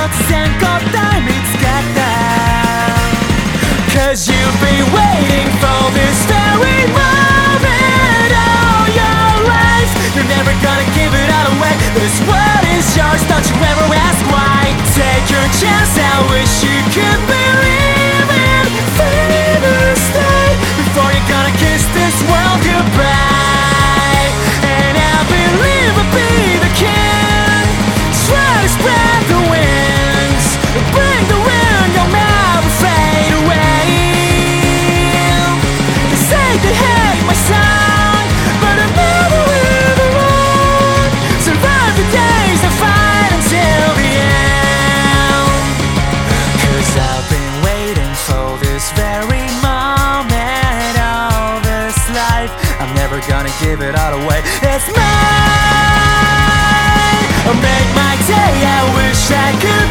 然答え見つかった Cause you've been waiting for this very moment all your life. You're never gonna give it all away. This world is yours, don't you ever ask why. Take your chance, I wish you could believe in Father's Day before you're gonna kiss this world goodbye. And I believe I'll be the king. Try to spread the winds, bring the wind, you'll never fade away. They say they hate my song, but I'm never with the wrong. Survive the days and fight until the end. Cause I've been waiting for this very moment all this life. I'm never gonna give it all away. It's mine. I'll make my day, I wish I could